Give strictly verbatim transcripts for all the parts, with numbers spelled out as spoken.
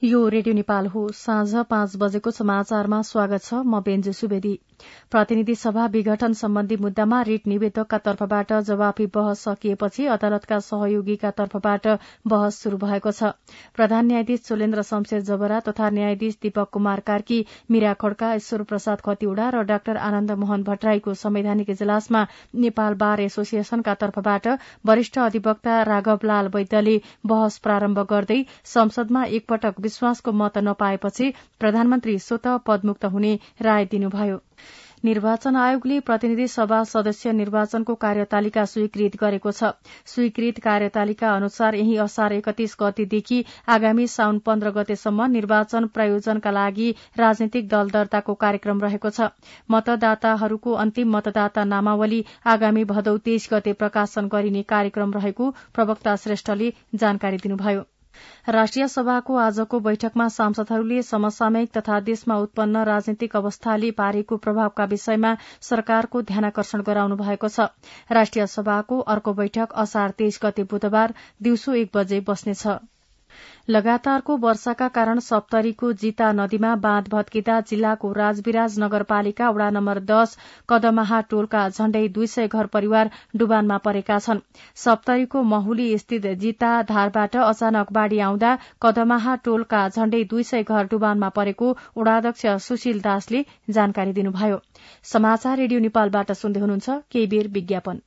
यो रेडियो नेपाल हो। साँझ पाँच बजेको समाचारमा स्वागत छ। म बेन्जु सुवेदी। प्रतिनिधि सभा विघटन सम्बन्धी मुद्दामा रिट निवेदकका तर्फबाट जवाफी बहस सकिएपछि अदालतका सहयोगीका तर्फबाट बहस शुरू भएको छ। प्रधान न्यायाधीश चोलेन्द्र शमशेर जबरा तथा न्यायाधीश दीपक कुमार कार्की, मीरा खड्का, ईश्वर प्रसाद खतिवड़ा र डाक्टर आनन्द मोहन भट्टराईको संवैधानिक इजलासमा नेपाल बार एसोसिएशनका तर्फबाट वरिष्ठ अधिवक्ता राघव लाल वैद्यले बहस प्रारम्भ गर्दै संसदमा एकपटक विश्वासको मत नपाएपछि प्रधानमन्त्री स्वतः पदमुक्त हुने राय दिनुभयो। निर्वाचन आयोगले प्रतिनिधि सभा सदस्य निर्वाचनको कार्यतालिका स्वीकृत गरेको छ। स्वीकृत कार्यतालिका अनुसार यही असार एकतीस गतेदेखि आगामी साउन पन्ध्र गतेसम्म निर्वाचन प्रयोजनका लागि राजनीतिक दल दर्ताको कार्यक्रम रहेको छ। मतदाताहरूको अन्तिम मतदाता नामावली आगामी भदौ तेइस गते प्रकाशन गरिने कार्यक्रम रहेको प्रवक्ता श्रेष्ठले जानकारी दिनुभयो। राष्ट्रिय सभाको आजको बैठकमा सांसदहरूले समसामयिक तथा देशमा उत्पन्न राजनीतिक अवस्थाले पारेको प्रभावका विषयमा सरकारको ध्यानाकर्षण गराउनु भएको छ। राष्ट्रिय सभाको अर्को बैठक असार तेइस गते बुधबार दिउँसो एक बजे बस्नेछ। लगातारको वर्षाका कारण सप्तरीको जिता नदीमा बाँध भत्किँदा जिल्लाको राजविराज नगरपालिका वडा नम्बर दश कदमाहा टोलका झण्डै दुई सय घर परिवार डुबानमा परेका छन्। सप्तरीको महुली स्थित जिता धारबाट अचानक बाढ़ी आउँदा कदमाहा टोलका झण्डै दुई सय घर डुबानमा परेको वडाध्यक्ष सुशील दासले जानकारी दिनुभयो। समाचार रेडियो नेपालबाट सुन्दै हुनुहुन्छ। केही बेर विज्ञापन।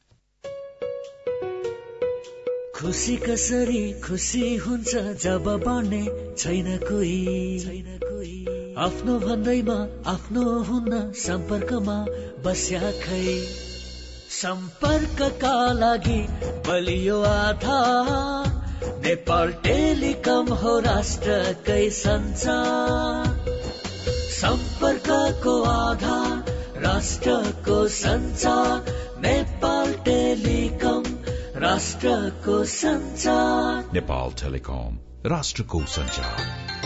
खुशी कसरी खुशी हुन्छ जब बाँड्ने छैन कोही, आफ्नो भन्दैमा आफ्नो हुन्न सम्पर्कमा बस्या खै। सम्पर्कका लागि बलियो आधार नेपाल टेलिकम हो राष्ट्रकै सञ्चार। सम्पर्कको आधार राष्ट्रको सञ्चार नेपाल टेलिकम राष्ट्रको सञ्चार। नेपाल टेलिकम राष्ट्रको सञ्चार।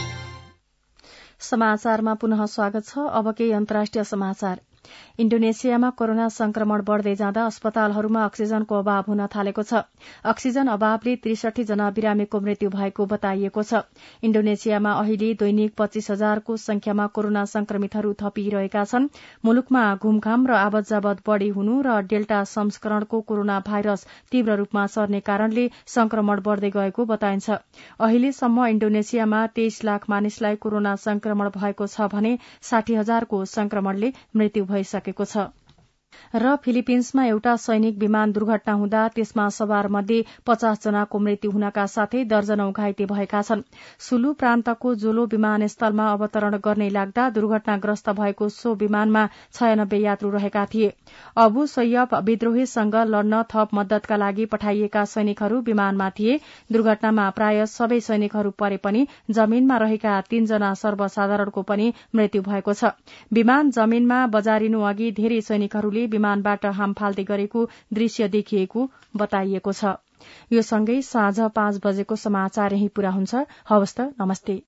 समाचारमा पुनः स्वागत छ। अब केही अन्तर्राष्ट्रिय समाचार। इण्डोनेसियामा कोरोना संक्रमण बढ़दै जाँदा अस्पतालहरूमा अक्सिजनको अभाव हुन थालेको छ। अक्सिजन अभावले त्रिसठी जना बिरामीको मृत्यु भएको बताइएको छ। इण्डोनेसियामा अहिले दैनिक पच्चीस हजारको संख्यामा कोरोना संक्रमितहरू थपिरहेका छन्। मुलुकमा घुमघाम र आवत जावत बढ़ी हुनु र डेल्टा संस्करणको कोरोना भाइरस तीव्र रूपमा सर्ने कारणले संक्रमण बढ़दै गएको बताइन्छ। अहिलेसम्म इण्डोनेसियामा तेइस लाख मानिसलाई कोरोना संक्रमण भएको छ भने साठी हजारको संक्रमणले मृत्यु भइसकेको छ। र फिलिपिन्समा एउटा सैनिक विमान दुर्घटना हुँदा त्यसमा सवार मध्ये पचास जनाको मृत्यु हुनका साथै दर्जनौं घाइते भएका छन्। सुलु प्रान्तको जोलो विमानस्थलमा अवतरण गर्ने लाग्दा दुर्घटनाग्रस्त भएको सो विमानमा छयानब्बे यात्रु रहेका थिए। अबु सैयब विद्रोहीसँग लड्न थप मद्दतका लागि पठाइएका सैनिकहरू विमानमा थिए। दुर्घटनामा प्राय सबै सैनिकहरू परे पनि जमीनमा रहेका तीनजना सर्वसाधारणको पनि मृत्यु भएको छ। विमान जमीनमा बजारिनु अघि धेरै सैनिकहरूले विमानबाट हाम फाल्दै गरेको दृश्य देखिएको बताइएको छ। यो सँगै साँझ पाँच बजेको समाचार यही पूरा हुन्छ। हवस् त, नमस्ते।